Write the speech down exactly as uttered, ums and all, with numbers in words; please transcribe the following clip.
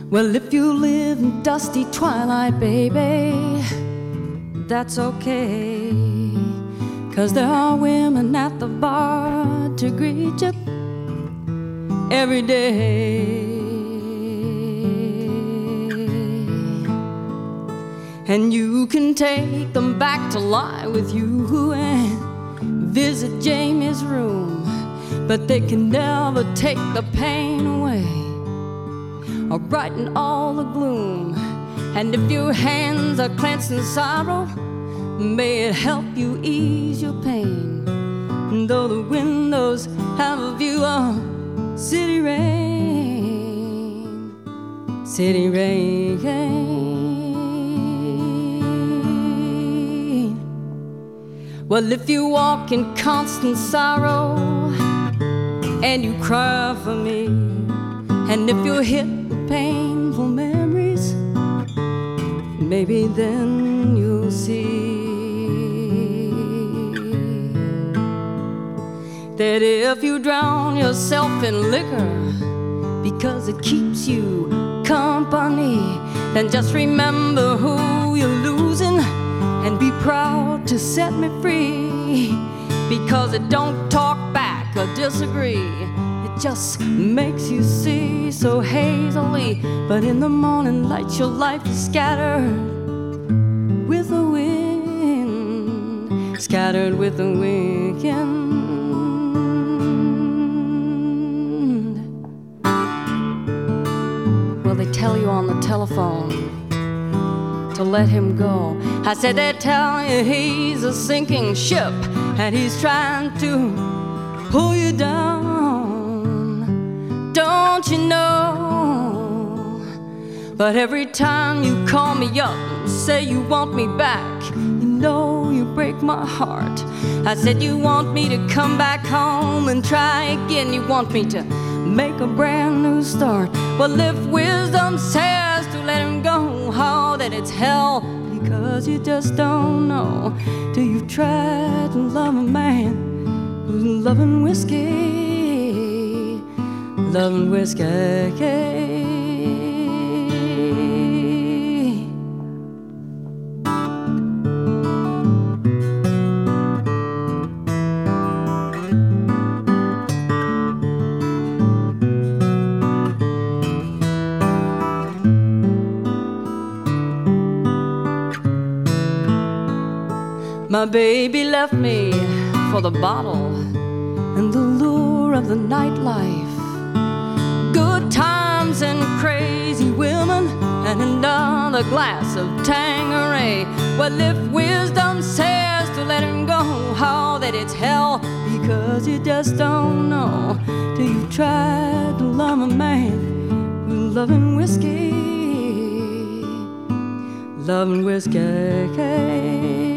Well, if you live in dusty twilight, baby, that's okay, 'cause there are women at the bar to greet you every day. And you can take them back to lie with you and visit Jamie's room, but they can never take the pain away or brighten all the gloom. And if your hands are clenched in sorrow, may it help you ease your pain. And though the windows have a view of city rain, city rain. Well, if you walk in constant sorrow and you cry for me, and if you hit with painful memories, maybe then you'll see that if you drown yourself in liquor because it keeps you company, then just remember who you're losing and be proud to set me free, because it don't talk back or disagree. It just makes you see so hazily, but in the morning light your life is scattered with the wind, scattered with the wind. Well, they tell you on the telephone to let him go. I said they tell you he's a sinking ship and he's trying to pull you down, don't you know? But every time you call me up and say you want me back, you know you break my heart. I said you want me to come back home and try again. You want me to make a brand new start. Well, if wisdom says to let him go, oh, then it's hell, because you just don't know till you've tried to love a man who's loving whiskey, loving whiskey. My baby left me for the bottle and the lure of the nightlife, good times and crazy women, and another glass of Tanqueray. Well, if wisdom says to let him go, oh, that it's hell, because you just don't know till you've tried to love a man who's loving whiskey, loving whiskey.